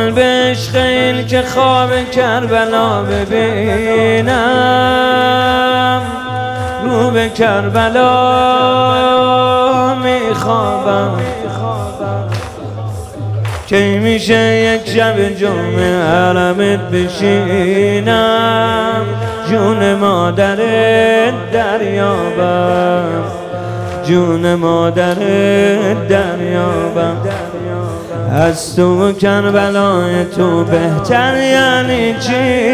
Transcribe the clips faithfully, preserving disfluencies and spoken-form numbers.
من به عشق این که خواب کربلا ببینم، رو به کربلا میخوابم. کی میشه یک شب جمعه حرمت بشینم، جون مادر دریابم، جون مادر دریابم. از تو و کربلای تو بهتر یعنی چی؟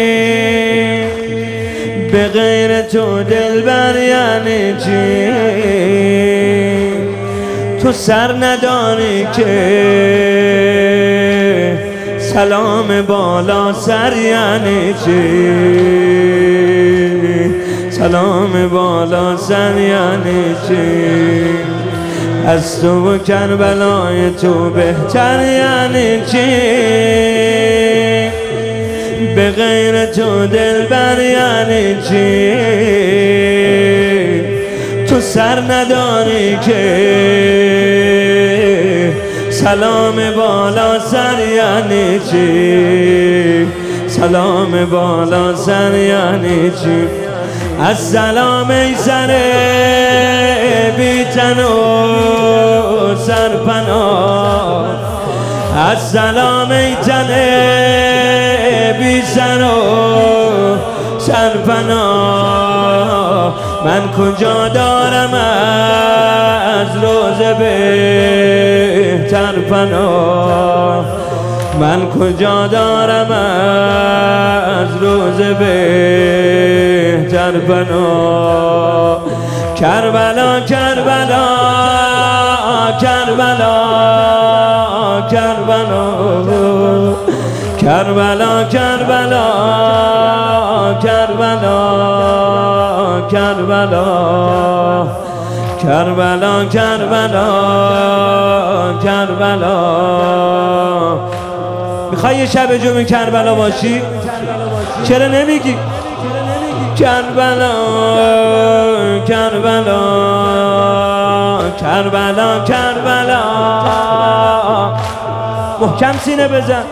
به غیر تو دلبر یعنی چی؟ تو سر نداری که سلام بالا سر یعنی چی؟ سلام بالا سر یعنی چی؟ از تو و کربلای تو بهتر یعنی چی؟ به غیر تو دلبر یعنی چی؟ تو سر نداری که سلام بالا سر یعنی چی؟ سلام بالا سر یعنی چی؟ از سلام ای سر بی تن و سرپناه، از سلام ای تن بی سر و سرپناه. من کجا دارم از روزه بهتر پناه، من کجا دارم از روزه بهتر پناه. کربلا کربلا کربلا کربلا کربلا کربلا کربلا کربلا کربلا کربلا کربلا. میخوای یه شب جمعه کربلا باشی؟ چرا نمیگی؟ کربلا کربلا کربلا کربلا. محکم سینه بزن.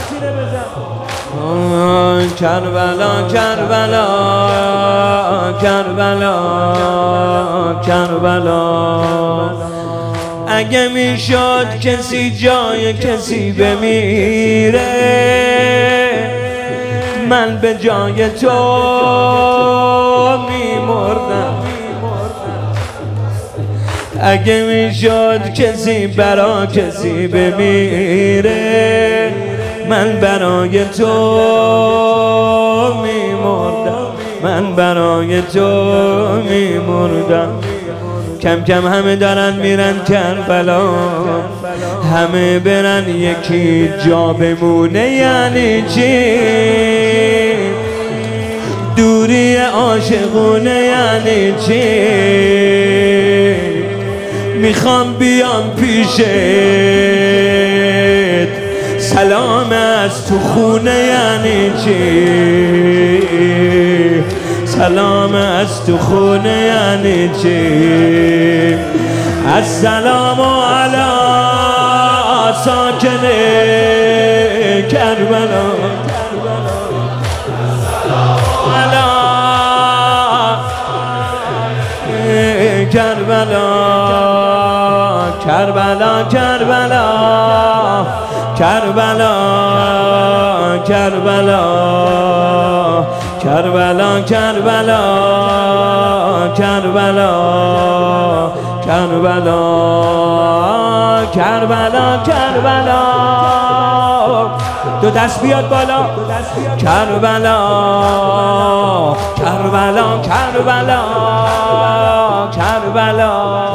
کربلا کربلا کربلا کربلا. اگه میشد کسی جای کسی بمیره، من به جای تو میمردم. اگه میشد کسی برا کسی بمیره، من برای تو میمردم، من برای تو میمردم. کم کم همه دارن میرن کربلا، همه برن یکی جا بمونه یعنی چی؟ دوری عاشقونه یعنی چی؟ میخوام بیام پیشت، سلام از تو خونه یعنی چی؟ سلام از تو خونه یعنی چی؟ السلام علی ساکن کربلا، کربلا کربلا کربلا کربلا کربلا کربلا کربلا کربلا کربلا کربلا کربلا. دو دست بیاد بالا. کربلا کربلا کربلا کربلا